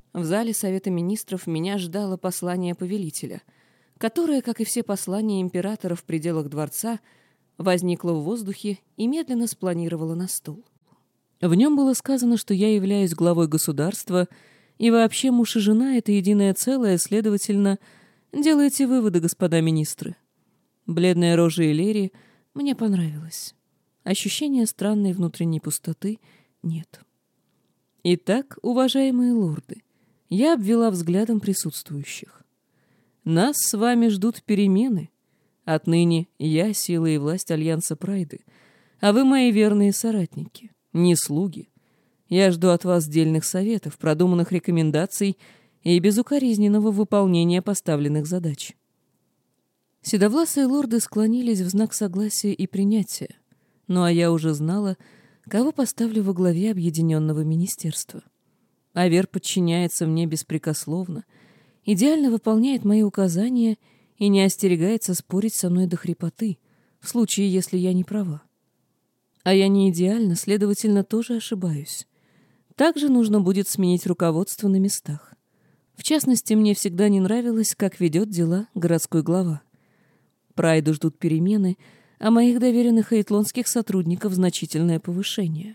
В зале Совета Министров меня ждало послание повелителя, которое, как и все послания императора в пределах дворца, возникло в воздухе и медленно спланировало на стол. В нем было сказано, что я являюсь главой государства, и вообще муж и жена — это единое целое, следовательно, делайте выводы, господа министры. Бледная рожа Элери мне понравилась. Ощущения странной внутренней пустоты нет. Итак, уважаемые лорды, я обвела взглядом присутствующих. Нас с вами ждут перемены. Отныне я — сила и власть Альянса Прайды, а вы мои верные соратники, не слуги. Я жду от вас дельных советов, продуманных рекомендаций и безукоризненного выполнения поставленных задач. Седовласые лорды склонились в знак согласия и принятия, ну а я уже знала, кого поставлю во главе объединенного министерства. Авер подчиняется мне беспрекословно, идеально выполняет мои указания и не остерегается спорить со мной до хрипоты, в случае, если я не права. А я не идеальна, следовательно, тоже ошибаюсь. Также нужно будет сменить руководство на местах. В частности, мне всегда не нравилось, как ведет дела городской глава. Прайду ждут перемены, а моих доверенных эйтлонских сотрудников значительное повышение.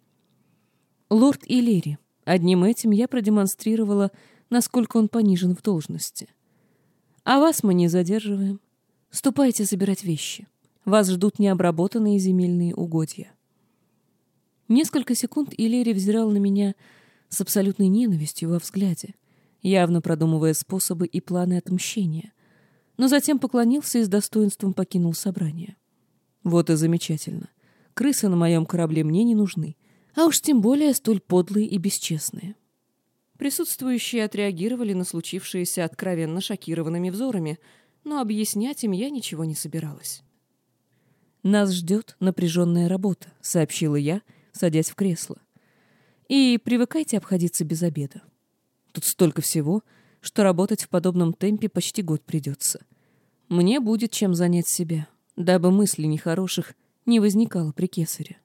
Лорд Илери. Одним этим я продемонстрировала, насколько он понижен в должности. А вас мы не задерживаем. Ступайте забирать вещи. Вас ждут необработанные земельные угодья. Несколько секунд Илери взирал на меня с абсолютной ненавистью во взгляде, явно продумывая способы и планы отмщения, но затем поклонился и с достоинством покинул собрание. Вот и замечательно. Крысы на моем корабле мне не нужны, а уж тем более столь подлые и бесчестные. Присутствующие отреагировали на случившееся откровенно шокированными взорами, но объяснять им я ничего не собиралась. «Нас ждет напряженная работа», — сообщила я, садясь в кресло. «И привыкайте обходиться без обеда. Тут столько всего, что работать в подобном темпе почти год придется. Мне будет чем занять себя, дабы мыслей нехороших не возникало при кесаре».